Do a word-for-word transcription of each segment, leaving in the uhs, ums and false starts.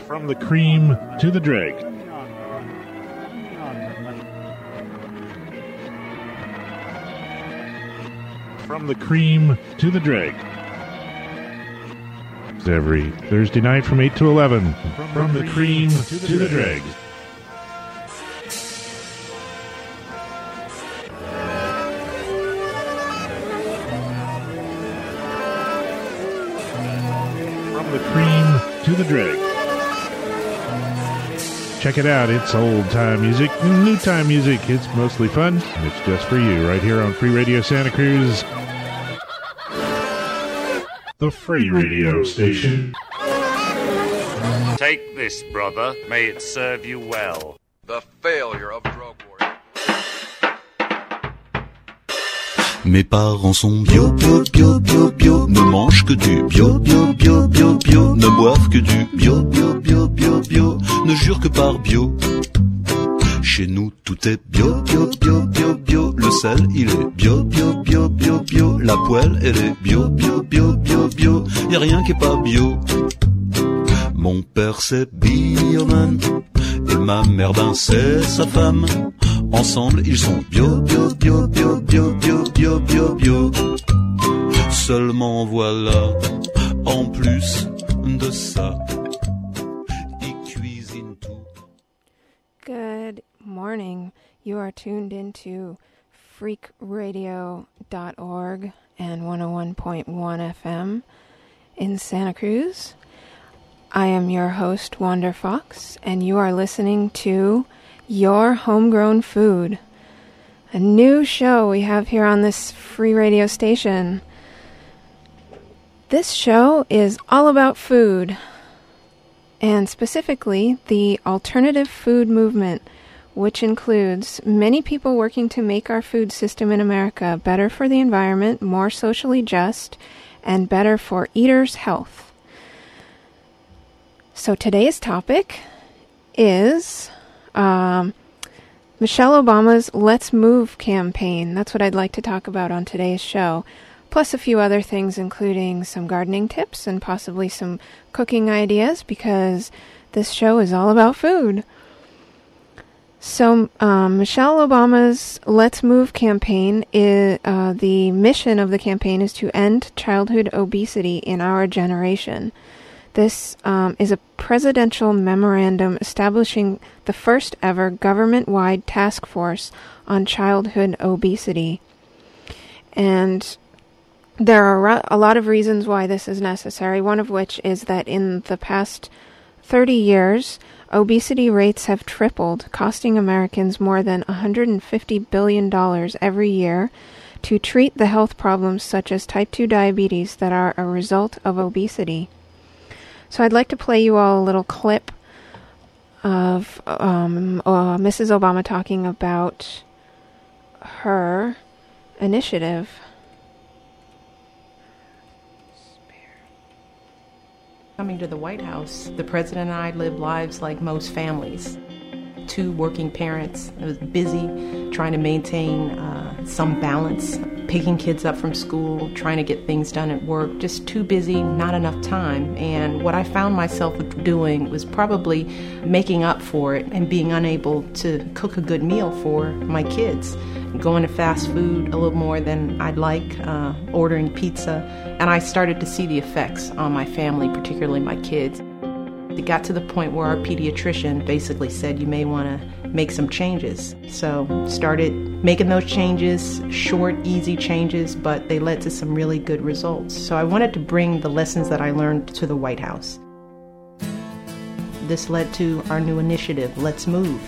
From the cream to the dreg. From the cream to the dreg. Every Thursday night from eight to eleven. From, from the, the cream, cream to the, to the dreg. From the cream to the dreg. Check it out. It's old-time music, new-time music. It's mostly fun, and it's just for you right here on Free Radio Santa Cruz. The Free Radio Station. Take this, brother. May it serve you well. The failure of drug war. Mes parents sont bio, bio, bio, bio, bio. Ne mangent que du bio, bio, bio, bio, bio. Ne boivent que du bio, bio, bio, bio, bio. Ne jurent que par bio. Chez nous, tout est bio, bio, bio, bio, bio. Le sel, il est bio, bio, bio, bio, bio. La poêle, elle est bio, bio, bio, bio, bio. Y'a rien qui est pas bio. Mon père, c'est bioman. Et ma mère, ben, c'est sa femme. Ensemble, ils sont bio, bio, bio, bio, bio, bio, bio, bio, bio. Seulement voilà, en plus de ça, ils cuisinent tout. Good morning. You are tuned into freak radio dot org and one oh one point one F M in Santa Cruz. I am your host, Wander Fox, and you are listening to Your Homegrown Food, a new show we have here on this free radio station. This show is all about food, and specifically the alternative food movement, which includes many people working to make our food system in America better for the environment, more socially just, and better for eaters' health. So today's topic is um, Michelle Obama's Let's Move campaign. That's what I'd like to talk about on today's show, plus a few other things, including some gardening tips and possibly some cooking ideas, because this show is all about food. So um, Michelle Obama's Let's Move campaign, is, uh, the mission of the campaign is to end childhood obesity in our generation. This um, is a presidential memorandum establishing the first ever government-wide task force on childhood obesity. And there are a lot of reasons why this is necessary, one of which is that in the past thirty years, obesity rates have tripled, costing Americans more than one hundred fifty billion dollars every year to treat the health problems such as type two diabetes that are a result of obesity. So I'd like to play you all a little clip of um, uh, Missus Obama talking about her initiative. Coming to the White House, the president and I lived lives like most families. Two working parents. I was busy trying to maintain uh, some balance, picking kids up from school, trying to get things done at work. Just too busy, not enough time. And what I found myself doing was probably making up for it and being unable to cook a good meal for my kids. Going to fast food a little more than I'd like, uh, ordering pizza. And I started to see the effects on my family, particularly my kids. It got to the point where our pediatrician basically said, you may want to make some changes. So started making those changes, short, easy changes, but they led to some really good results. So I wanted to bring the lessons that I learned to the White House. This led to our new initiative, Let's Move.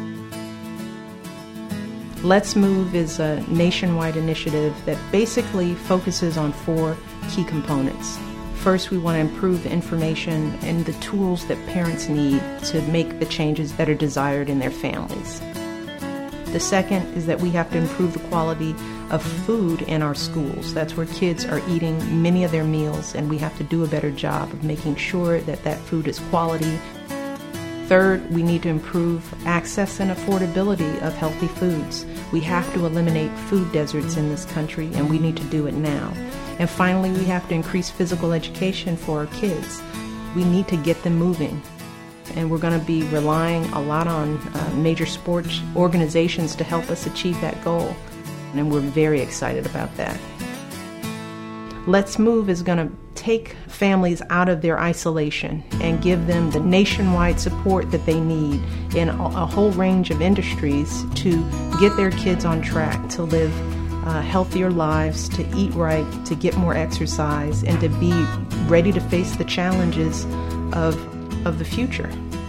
Let's Move is a nationwide initiative that basically focuses on four key components. First, we want to improve information and the tools that parents need to make the changes that are desired in their families. The second is that we have to improve the quality of food in our schools. That's where kids are eating many of their meals, and we have to do a better job of making sure that that food is quality. Third, we need to improve access and affordability of healthy foods. We have to eliminate food deserts in this country, and we need to do it now. And finally, we have to increase physical education for our kids. We need to get them moving. and we're going to be relying a lot on uh, major sports organizations to help us achieve that goal. And we're very excited about that. Let's Move is going to take families out of their isolation and give them the nationwide support that they need in a, a whole range of industries to get their kids on track to live uh, healthier lives, to eat right, to get more exercise, and to be ready to face the challenges of, of the future.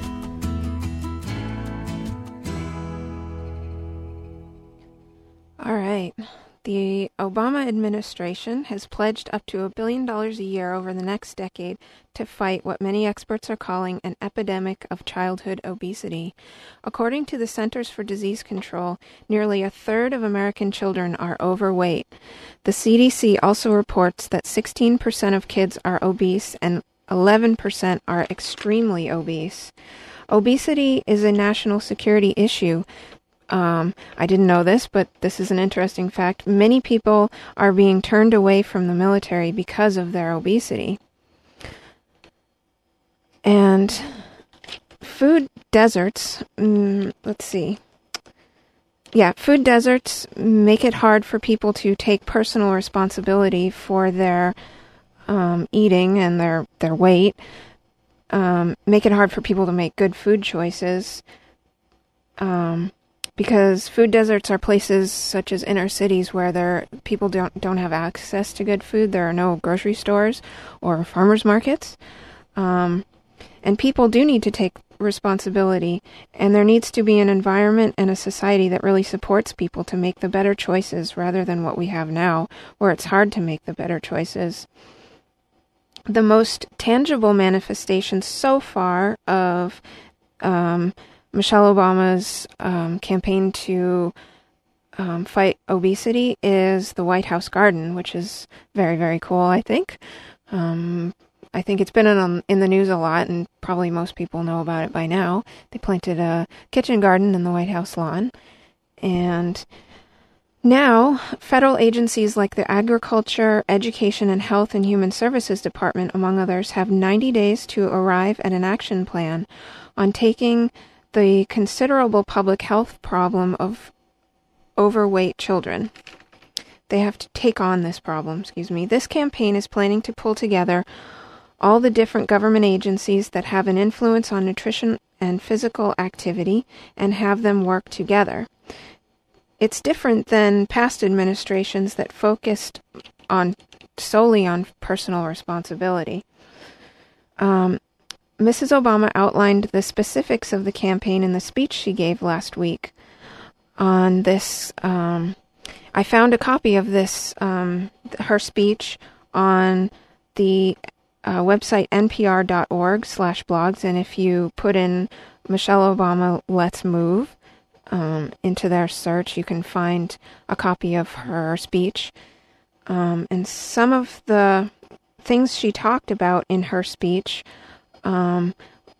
All right. The Obama administration has pledged up to a billion dollars a year over the next decade to fight what many experts are calling an epidemic of childhood obesity. According to the Centers for Disease Control, nearly a third of American children are overweight. The C D C also reports that sixteen percent of kids are obese and eleven percent are extremely obese. Obesity is a national security issue. Um, I didn't know this, but this is an interesting fact. Many people are being turned away from the military because of their obesity. And food deserts, mm, let's see. Yeah, food deserts make it hard for people to take personal responsibility for their um, eating and their, their weight. Um, make it hard for people to make good food choices. Um... Because food deserts are places such as inner cities where there people don't don't have access to good food. There are no grocery stores or farmers markets, um, and people do need to take responsibility. And there needs to be an environment and a society that really supports people to make the better choices, rather than what we have now, where it's hard to make the better choices. The most tangible manifestation so far of um, Michelle Obama's um, campaign to um, fight obesity is the White House Garden, which is very, very cool, I think. Um, I think it's been in, in the news a lot, and probably most people know about it by now. They planted a kitchen garden in the White House lawn. And now, federal agencies like the Agriculture, Education, and Health and Human Services Department, among others, have ninety days to arrive at an action plan on taking the considerable public health problem of overweight children. They have to take on this problem, excuse me. This campaign is planning to pull together all the different government agencies that have an influence on nutrition and physical activity and have them work together. It's different than past administrations that focused on solely on personal responsibility. Um, Missus Obama outlined the specifics of the campaign in the speech she gave last week. On this, um, I found a copy of this, um, her speech on the uh, website npr.org slash blogs, and if you put in Michelle Obama Let's Move um, into their search, you can find a copy of her speech. Um, and some of the things she talked about in her speech, Um,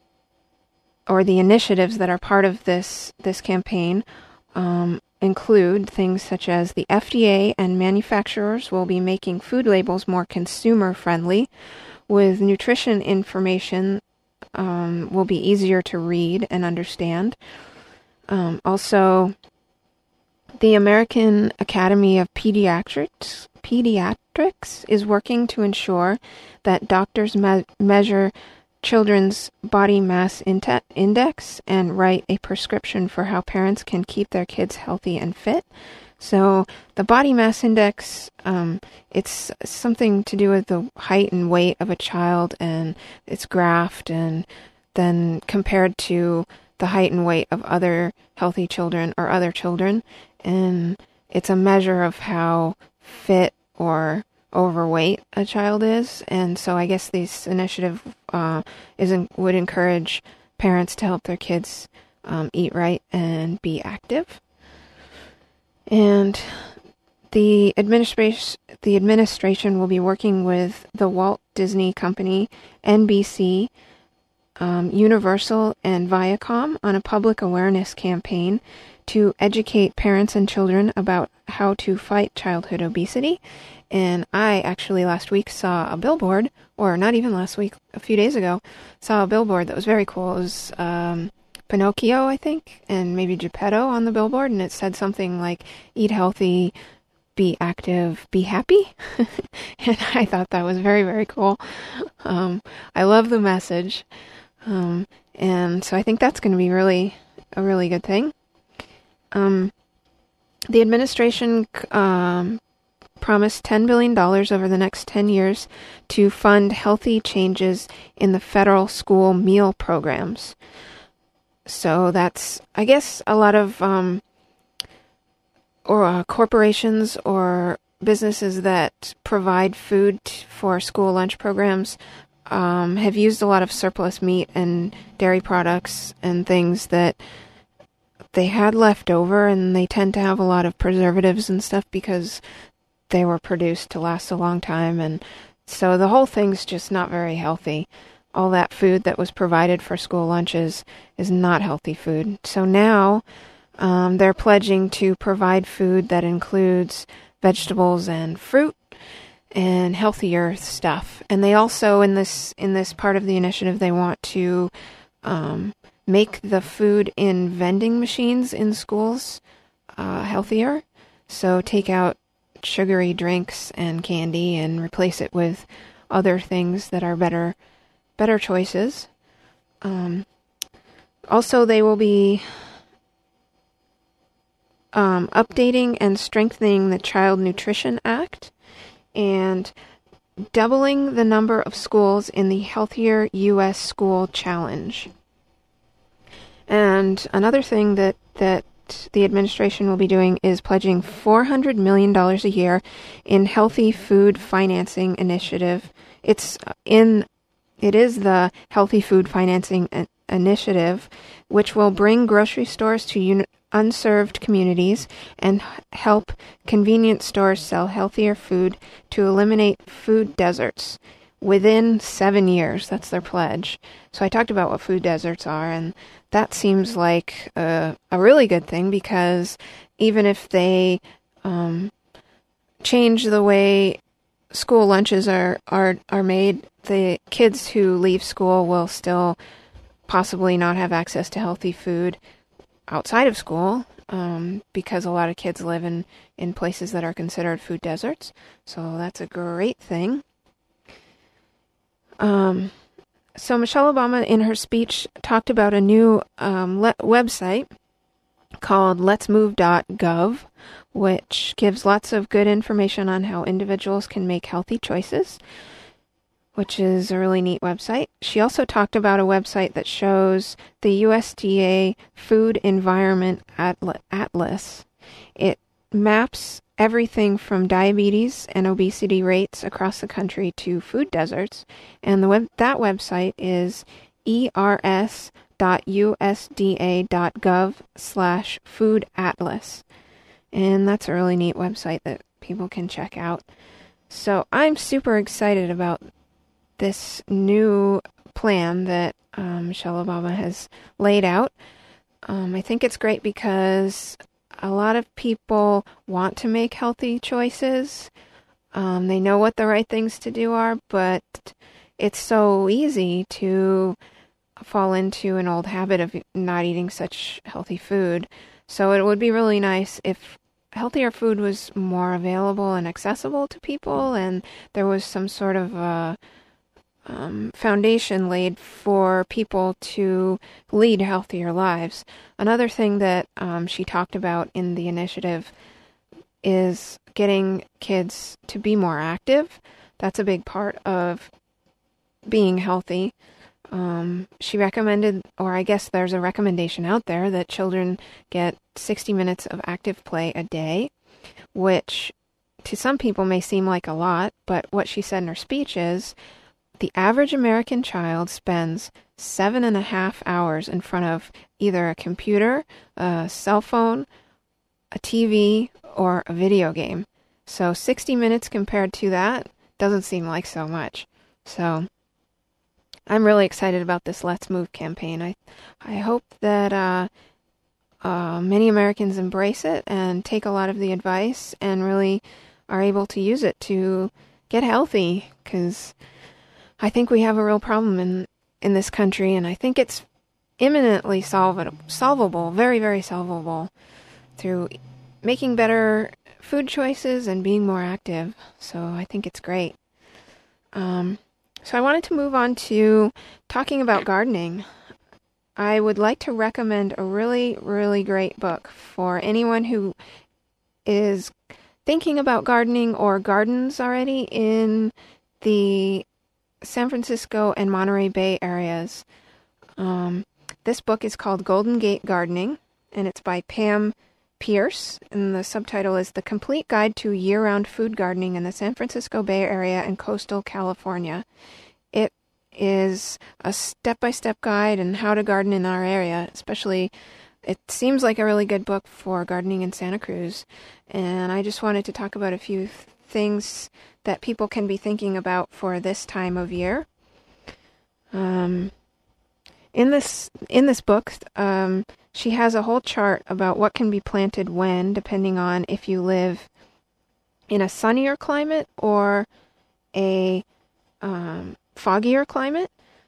or the initiatives that are part of this this campaign, um, include things such as the F D A and manufacturers will be making food labels more consumer-friendly, with nutrition information um, will be easier to read and understand. Um, also, the American Academy of Pediatrics, Pediatrics is working to ensure that doctors me- measure children's body mass index and write a prescription for how parents can keep their kids healthy and fit. So the body mass index, um, it's something to do with the height and weight of a child, and it's graphed and then compared to the height and weight of other healthy children or other children. And it's a measure of how fit or overweight a child is. And so I guess this initiative uh, is in, would encourage parents to help their kids um, eat right and be active. And the administration the administration will be working with the Walt Disney Company, N B C, um, Universal, and Viacom on a public awareness campaign to educate parents and children about how to fight childhood obesity. And I actually last week saw a billboard, or not even last week, a few days ago, saw a billboard that was very cool. It was um, Pinocchio, I think, and maybe Geppetto on the billboard, and it said something like, eat healthy, be active, be happy. And I thought that was very, very cool. Um, I love the message. Um, and so I think that's going to be really a really good thing. Um, the administration um, promised ten billion dollars over the next ten years to fund healthy changes in the federal school meal programs. So that's, I guess, a lot of um, or uh, corporations or businesses that provide food for school lunch programs um, have used a lot of surplus meat and dairy products and things that they had left over, and they tend to have a lot of preservatives and stuff because they were produced to last a long time, and so the whole thing's just not very healthy. All that food that was provided for school lunches is not healthy food. So now um, they're pledging to provide food that includes vegetables and fruit and healthier stuff. And they also, in this in this part of the initiative, they want to um, make the food in vending machines in schools uh, healthier. So take out sugary drinks and candy and replace it with other things that are better better choices. Um, also, they will be um, updating and strengthening the Child Nutrition Act and doubling the number of schools in the Healthier U S School Challenge. And another thing that, that the administration will be doing is pledging four hundred million dollars a year in Healthy Food Financing Initiative. It's in It is the Healthy Food Financing Initiative, which will bring grocery stores to un- unserved communities and help convenience stores sell healthier food to eliminate food deserts within seven years. That's their pledge. So I talked about what food deserts are, and that seems like a, a really good thing, because even if they um, change the way school lunches are, are, are made, the kids who leave school will still possibly not have access to healthy food outside of school, um, because a lot of kids live in, in places that are considered food deserts. So that's a great thing. Um, so Michelle Obama, in her speech, talked about a new um, le- website called lets move dot gov, which gives lots of good information on how individuals can make healthy choices, which is a really neat website. She also talked about a website that shows the U S D A Food Environment Atlas. It maps everything from diabetes and obesity rates across the country to food deserts, and the web that website is E R S dot U S D A dot gov slash food atlas. And that's a really neat website that people can check out. So I'm super excited about this new plan that um, Michelle Obama has laid out. Um, I think it's great because a lot of people want to make healthy choices. Um, they know what the right things to do are, but it's so easy to fall into an old habit of not eating such healthy food. So it would be really nice if healthier food was more available and accessible to people, and there was some sort of a um, foundation laid for people to lead healthier lives. Another thing that um, she talked about in the initiative is getting kids to be more active. That's a big part of being healthy. Um, she recommended, or I guess there's a recommendation out there, that children get sixty minutes of active play a day, which to some people may seem like a lot, but what she said in her speech is the average American child spends seven and a half hours in front of either a computer, a cell phone, a T V, or a video game. So sixty minutes compared to that doesn't seem like so much. So I'm really excited about this Let's Move campaign. I I hope that uh, uh, many Americans embrace it and take a lot of the advice and really are able to use it to get healthy, because I think we have a real problem in, in this country, and I think it's imminently solvable, solvable, very, very solvable through making better food choices and being more active. So I think it's great. Um, so I wanted to move on to talking about gardening. I would like to recommend a really, really great book for anyone who is thinking about gardening or gardens already in the San Francisco and Monterey Bay areas. Um, this book is called Golden Gate Gardening, and it's by Pam Pierce, and the subtitle is The Complete Guide to Year-Round Food Gardening in the San Francisco Bay Area and Coastal California. It is a step-by-step guide on how to garden in our area, especially it seems like a really good book for gardening in Santa Cruz. And I just wanted to talk about a few th- things that people can be thinking about for this time of year. Um, in this in this book, um, she has a whole chart about what can be planted when, depending on if you live in a sunnier climate or a um, foggier climate,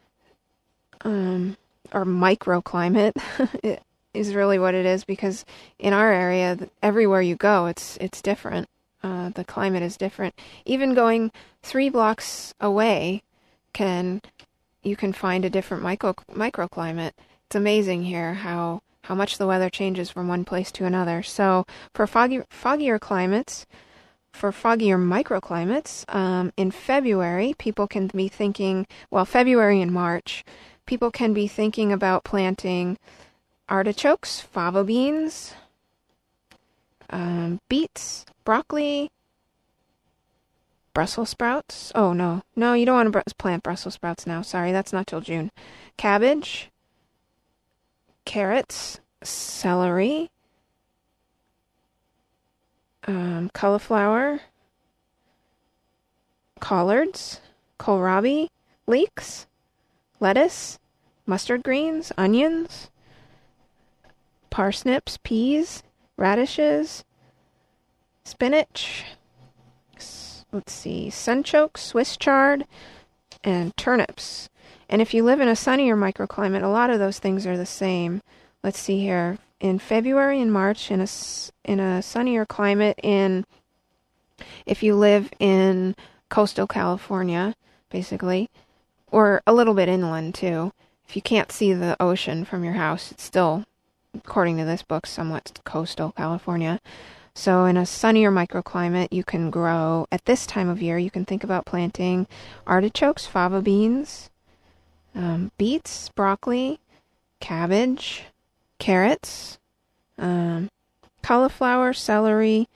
um, or microclimate. It is really what it is, because in our area, everywhere you go, it's it's different. Uh, the climate is different. Even going three blocks away, can you can find a different micro microclimate. It's amazing here how how much the weather changes from one place to another. So for foggy, foggier climates, for foggier microclimates, um, in February, people can be thinking, well, February and March, people can be thinking about planting artichokes, fava beans, um, beets, broccoli, Brussels sprouts. Oh, no. No, you don't want to br- plant Brussels sprouts now. Sorry, that's not till June. Cabbage, carrots, celery, um, cauliflower, collards, kohlrabi, leeks, lettuce, mustard greens, onions, parsnips, peas, radishes, spinach, let's see, sunchoke, Swiss chard, and turnips. And if you live in a sunnier microclimate, a lot of those things are the same. Let's see here. In February and March, in a, in a sunnier climate, in if you live in coastal California, basically, or a little bit inland too, if you can't see the ocean from your house, it's still, according to this book, somewhat coastal California. So in a sunnier microclimate, you can grow, at this time of year, you can think about planting artichokes, fava beans, um, beets, broccoli, cabbage, carrots, um, cauliflower, celery,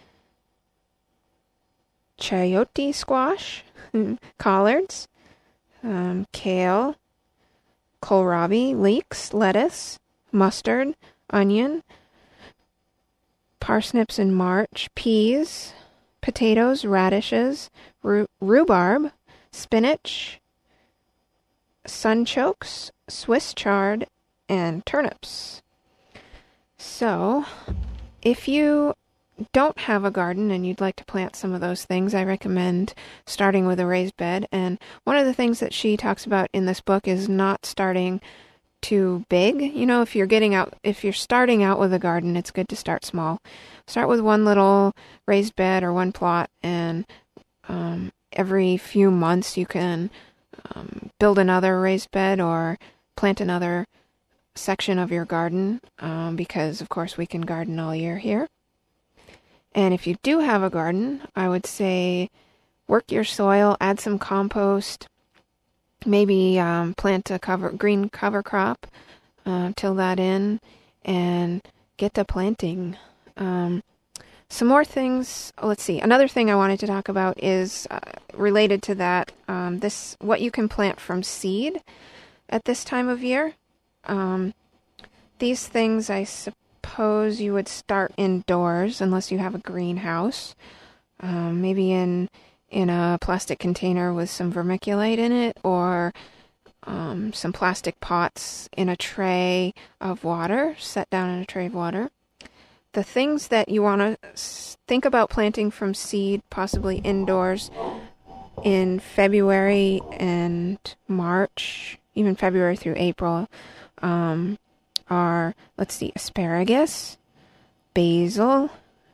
chayote squash, collards, um, kale, kohlrabi, leeks, lettuce, mustard, onion, parsnips in March, peas, potatoes, radishes, ru- rhubarb, spinach, sunchokes, Swiss chard, and turnips. So, if you don't have a garden and you'd like to plant some of those things, I recommend starting with a raised bed. And one of the things that she talks about in this book is not starting too big. You know, if you're getting out, if you're starting out with a garden, it's good to start small. Start with one little raised bed or one plot, and um, every few months you can um, build another raised bed or plant another section of your garden, um, because of course we can garden all year here. And if you do have a garden, I would say work your soil, add some compost, maybe um, plant a cover green cover crop, uh, till that in, and get to planting. Um, some more things. Let's see. Another thing I wanted to talk about is uh, related to that. Um, this what you can plant from seed at this time of year. Um, these things, I suppose, you would start indoors unless you have a greenhouse. Um, maybe in in a plastic container with some vermiculite in it, or um, some plastic pots in a tray of water, set down in a tray of water. The things that you want to think about planting from seed, possibly indoors, in February and March, even February through April, um, are, let's see, asparagus, basil,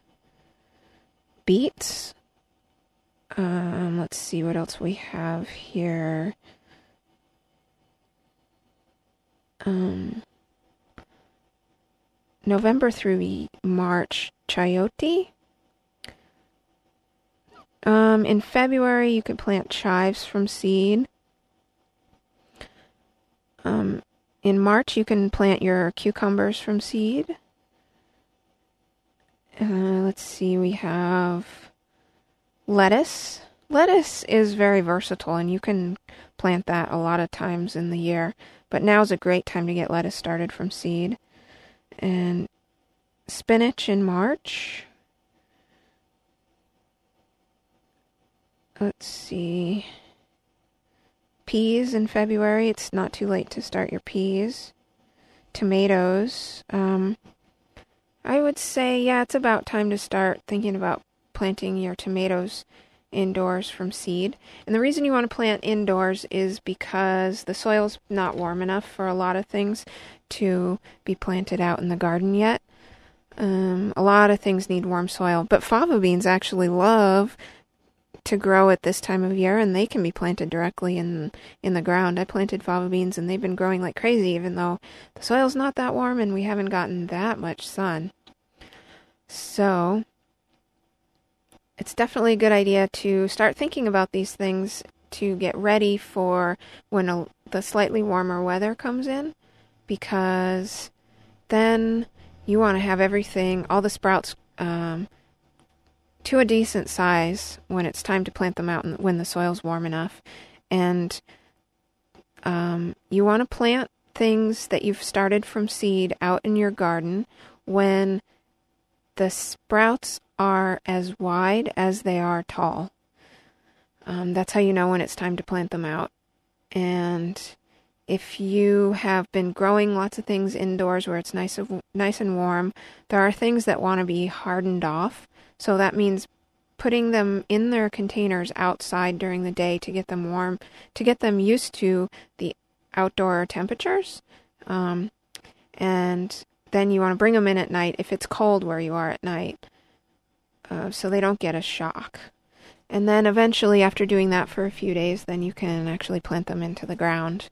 beets. Um, let's see what else we have here. Um, November through March, chayote. Um, in February, you could plant chives from seed. Um, in March, you can plant your cucumbers from seed. Uh, let's see, we have lettuce. Lettuce is very versatile, and you can plant that a lot of times in the year. But now's a great time to get lettuce started from seed. And spinach in March. Let's see. Peas in February. It's not too late to start your peas. Tomatoes. Um, I would say, yeah, it's about time to start thinking about planting your tomatoes indoors from seed. And the reason you want to plant indoors is because the soil's not warm enough for a lot of things to be planted out in the garden yet. Um, a lot of things need warm soil, but fava beans actually love to grow at this time of year, and they can be planted directly in in the ground. I planted fava beans, and they've been growing like crazy, even though the soil's not that warm and we haven't gotten that much sun. So it's definitely a good idea to start thinking about these things to get ready for when a, the slightly warmer weather comes in, because then you want to have everything, all the sprouts, um, to a decent size when it's time to plant them out and when the soil's warm enough. And um, you want to plant things that you've started from seed out in your garden when the sprouts are as wide as they are tall. Um, that's how you know when it's time to plant them out. And if you have been growing lots of things indoors where it's nice, of, nice and warm, there are things that want to be hardened off. So that means putting them in their containers outside during the day to get them warm, to get them used to the outdoor temperatures. Um, and then you want to bring them in at night if it's cold where you are at night, uh, so they don't get a shock. And then eventually, after doing that for a few days, then you can actually plant them into the ground.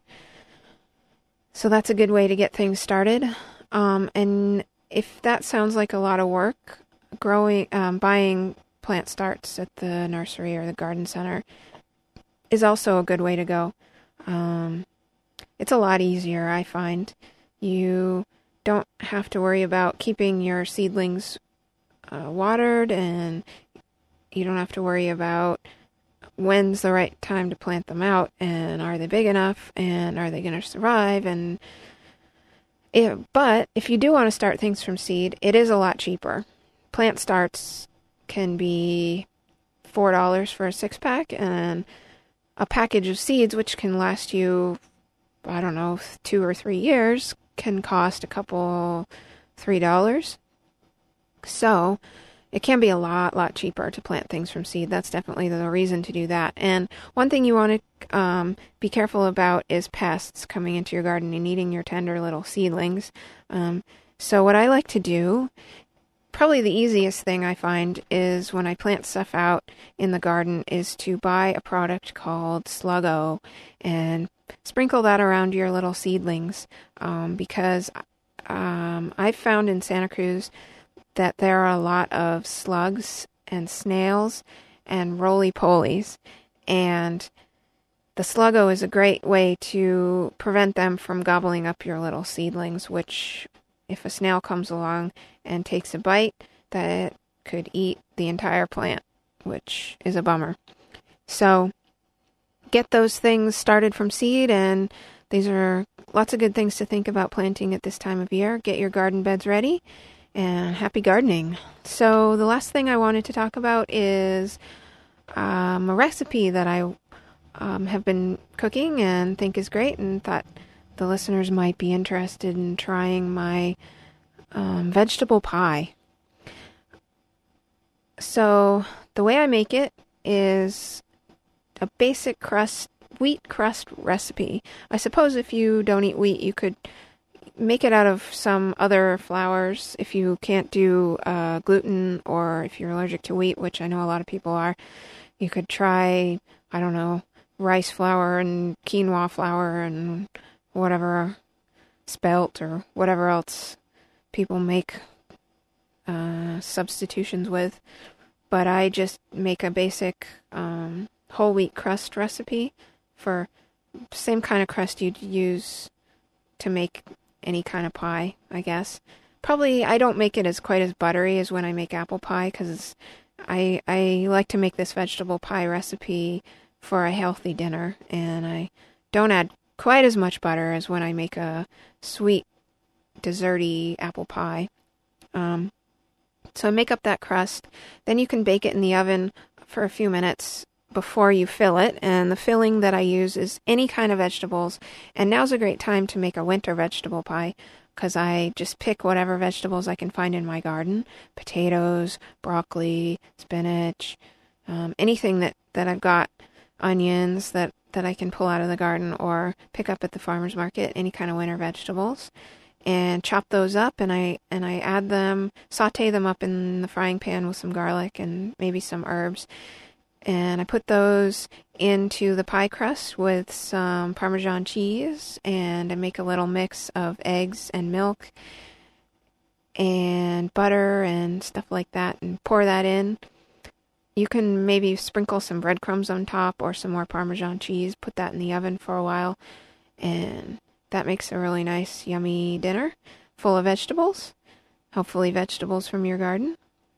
So that's a good way to get things started. Um, and if that sounds like a lot of work, growing, um, buying plant starts at the nursery or the garden center is also a good way to go. Um, it's a lot easier, I find. You don't have to worry about keeping your seedlings uh, watered, and you don't have to worry about when's the right time to plant them out, and are they big enough, and are they going to survive, and it, but if you do want to start things from seed, it is a lot cheaper. Plant starts can be four dollars for a six-pack, and a package of seeds, which can last you, I don't know, two or three years, can cost a couple, three dollars. So it can be a lot, lot cheaper to plant things from seed. That's definitely the reason to do that. And one thing you want to um, be careful about is pests coming into your garden and eating your tender little seedlings. Um, so what I like to do, probably the easiest thing I find is when I plant stuff out in the garden, is to buy a product called Sluggo and sprinkle that around your little seedlings, um, because um, I've found in Santa Cruz that there are a lot of slugs and snails and roly-polies, and the Sluggo is a great way to prevent them from gobbling up your little seedlings, which, if a snail comes along and takes a bite, that could eat the entire plant, which is a bummer. So get those things started from seed, and these are lots of good things to think about planting at this time of year. Get your garden beds ready, and happy gardening. So the last thing I wanted to talk about is um, a recipe that I um, have been cooking and think is great, and thought the listeners might be interested in trying my um, vegetable pie. So the way I make it is a basic crust, wheat crust recipe. I suppose if you don't eat wheat, you could make it out of some other flours if you can't do uh, gluten, or if you're allergic to wheat, which I know a lot of people are. You could try, I don't know, rice flour and quinoa flour and whatever, spelt or whatever else people make uh, substitutions with. But I just make a basic um, whole wheat crust recipe for same kind of crust you'd use to make any kind of pie, I guess. Probably I don't make it as quite as buttery as when I make apple pie, because I I like to make this vegetable pie recipe for a healthy dinner, and I don't add quite as much butter as when I make a sweet, desserty apple pie. Um, so I make up that crust. Then you can bake it in the oven for a few minutes before you fill it, and the filling that I use is any kind of vegetables. And now's a great time to make a winter vegetable pie, because I just pick whatever vegetables I can find in my garden: potatoes, broccoli, spinach, um, anything that, that I've got, onions that, that I can pull out of the garden or pick up at the farmer's market, any kind of winter vegetables, and chop those up, and I and I add them, saute them up in the frying pan with some garlic and maybe some herbs. And I put those into the pie crust with some Parmesan cheese, and I make a little mix of eggs and milk and butter and stuff like that, and pour that in. You can maybe sprinkle some breadcrumbs on top or some more Parmesan cheese, put that in the oven for a while, and that makes a really nice, yummy dinner full of vegetables, hopefully vegetables from your garden,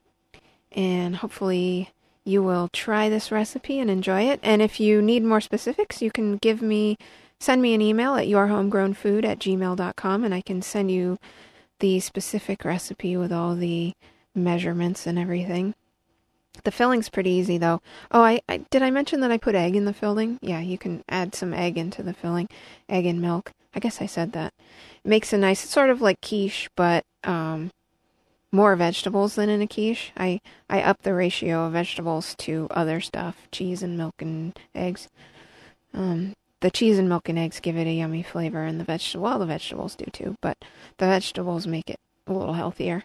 and hopefully you will try this recipe and enjoy it. And if you need more specifics, you can give me, send me an email at yourhomegrownfood at gmail dot com, and I can send you the specific recipe with all the measurements and everything. The filling's pretty easy, though. Oh, I, I did I mention that I put egg in the filling? Yeah, you can add some egg into the filling. Egg and milk. I guess I said that. It makes a nice, sort of like quiche, but um, more vegetables than in a quiche. I, I up the ratio of vegetables to other stuff, cheese and milk and eggs. Um, the cheese and milk and eggs give it a yummy flavor, and the vegetable, well, the vegetables do too, but the vegetables make it a little healthier.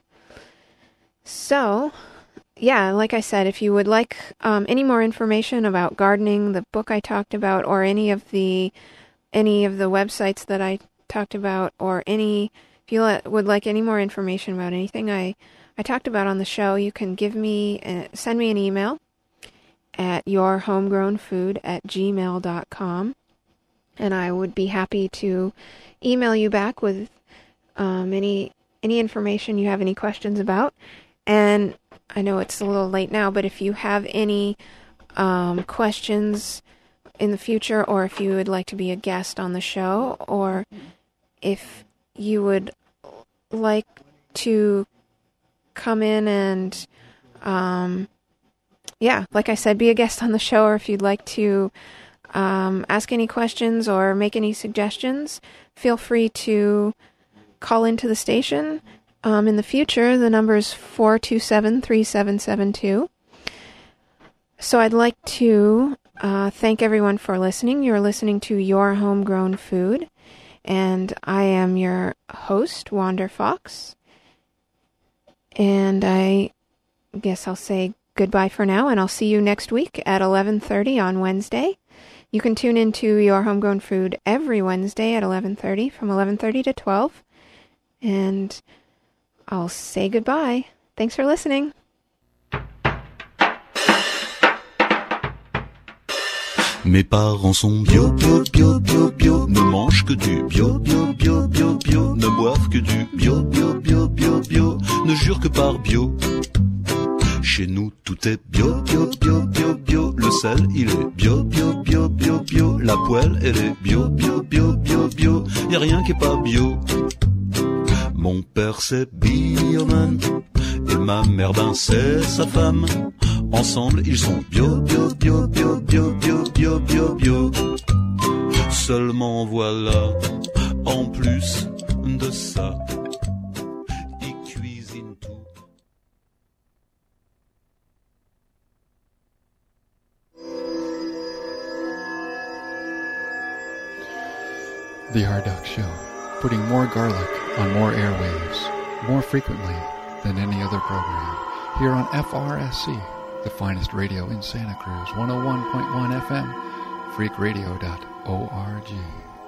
So, yeah, like I said, if you would like um, any more information about gardening, the book I talked about, or any of the any of the websites that I talked about, or any, if you le- would like any more information about anything I, I talked about on the show, you can give me, uh, send me an email at yourhomegrownfood at gmail dot com, and I would be happy to email you back with um, any any information you have any questions about. And I know it's a little late now, but if you have any um, questions in the future, or if you would like to be a guest on the show, or if you would like to come in and, um, yeah, like I said, be a guest on the show, or if you'd like to um, ask any questions or make any suggestions, feel free to call into the station. Um, in the future, the number is four two seven, three seven seven two. So I'd like to uh, thank everyone for listening. You're listening to Your Homegrown Food, and I am your host, Wander Fox. And I guess I'll say goodbye for now, and I'll see you next week at eleven thirty on Wednesday. You can tune into Your Homegrown Food every Wednesday at eleven thirty, from eleven thirty to twelve. And I'll say goodbye. Thanks for listening. Mes parents sont bio, bio, bio, bio, bio, ne mangent que du bio, bio, bio, bio, bio, ne boivent que du bio, bio, bio, bio, bio, ne jurent que par bio. Chez nous tout est bio, bio, bio, bio, bio, le sel il est bio, bio, bio, bio, bio, la poêle elle est bio, bio, bio, bio, bio, y a rien qui est pas bio. Mon père c'est bioman, et ma mère ben c'est sa femme. Ensemble, ils sont bio, bio, bio, bio, bio, bio, bio, bio, bio. Seulement voilà, en plus de ça, ils cuisinent tout. The Harduck Show, putting more garlic on more airwaves, more frequently than any other program, here on F R S C, the finest radio in Santa Cruz, one oh one point one F M, freak radio dot org.